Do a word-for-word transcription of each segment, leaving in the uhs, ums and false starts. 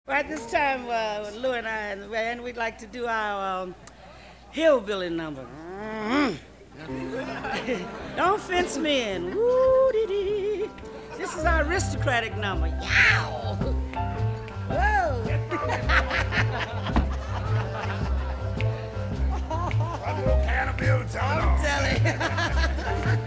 Right this time, uh, Lou and I, and we'd like to do our um, hillbilly number. Don't fence me in. Woo-dee-dee. This is our aristocratic number. Yow! Whoa! I'm telling you.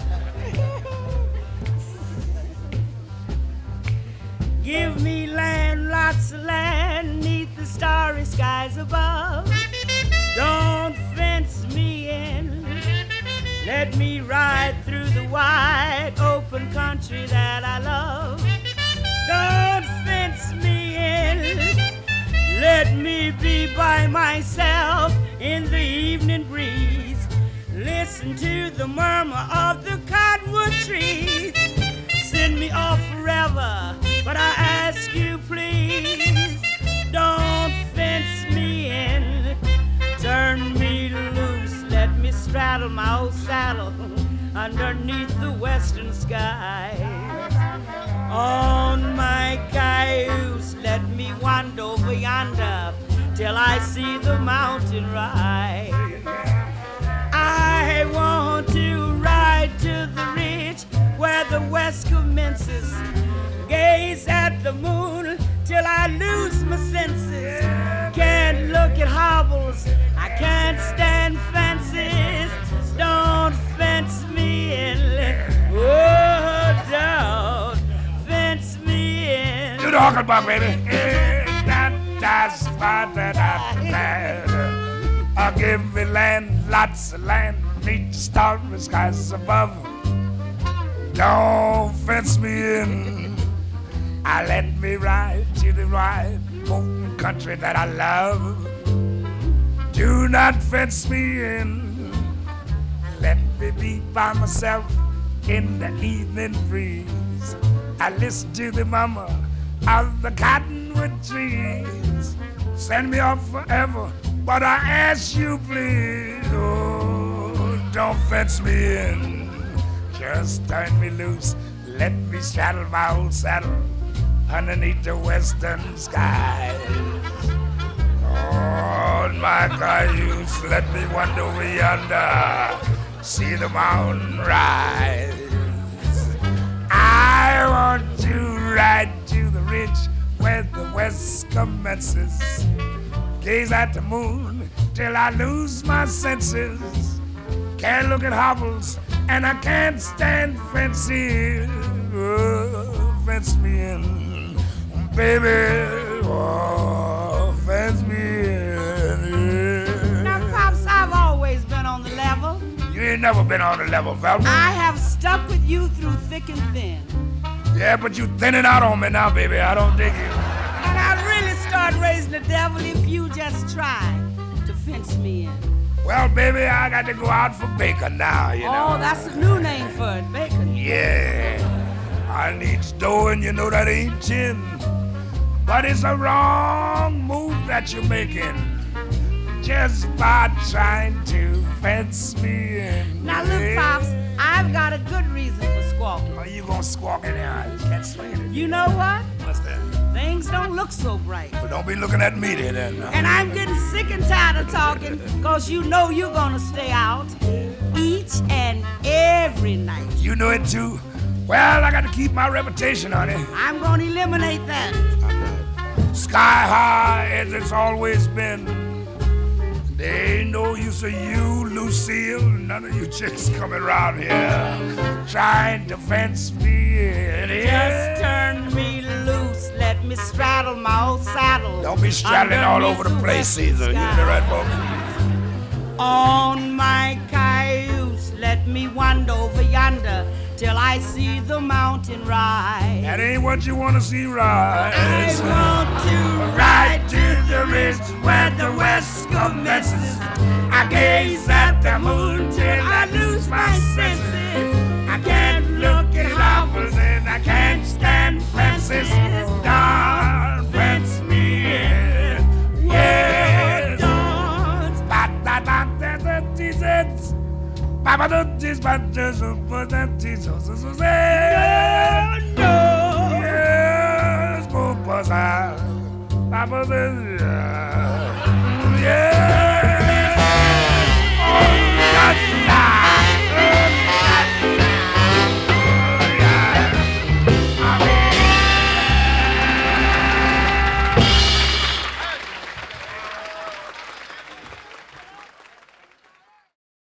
Give me land, lots of land, neath the starry skies above. Don't fence me in. Let me ride through the wide open country that I love. Don't fence me in. Let me be by myself in the evening breeze. Listen to the murmur of the cottonwood trees. Send me off forever, but I ask you please, don't fence me in. Turn me loose, let me straddle my old saddle underneath the western skies. On my cayuse, let me wander over yonder till I see the mountain rise. I want to ride to the ridge where the west commences. Gaze at the moon till I lose my senses. Can't look at hobbles, I can't stand fences. Don't fence me in. Oh, don't fence me in. You talking about, baby? Uh, give me land, lots of land, neat starry skies above. Don't fence me in. I let me ride to the right open country that I love. Do not fence me in. Let me be by myself in the evening breeze. I listen to the murmur of the cottonwood trees. Send me off forever, but I ask you please, oh, don't fence me in. Just turn me loose, let me straddle my old saddle underneath the western skies. On my cayuse, let me wander over yonder, see the mountain rise. I want to ride to the ridge where the west commences. Gaze at the moon till I lose my senses. Can't look at hobbles and I can't stand fences. Oh, fence me in, baby. Oh, fence me in. Now, Pops, I've always been on the level. You ain't never been on the level, Velma. I have stuck with you through thick and thin. Yeah, but you thinning out on me now, baby. I don't dig you. And I'd really start raising the devil if you just try to fence me in. Well, baby, I got to go out for bacon now, you know. Oh, that's a new name for it, bacon. Yeah. I need dough and you know that ain't chin. But it's a wrong move that you're making just by trying to fence me in. Now, look, Pops, I've got a good reason for squawking. Are you gonna squawk in there? You can't swing it. You know what? What's that? Things don't look so bright. Well, don't be looking at me then. then. And I'm getting sick and tired of talking, because you know you're gonna stay out each and every night. You know it too? Well, I got to keep my reputation, honey. I'm gonna eliminate that. Sky high as it's always been. There ain't no use of you, Lucille, none of you chicks coming around here trying to fence me in. Just turn me loose, let me straddle my old saddle. Don't be straddling all over the place either. You the right folks? On my cayuse, let me wander over yonder till I see the mountain rise. That ain't what you want to see rise. I want to ride to the ridge where the west commences. I gaze at the moon till I lose my senses. I can't look at hobbles and I can't stand fences. Don't fence me in. Yeah, don't. Papa don't teach my Jesus, but that Jesus is a no, no. Yes, go, Papa says, yeah, yeah.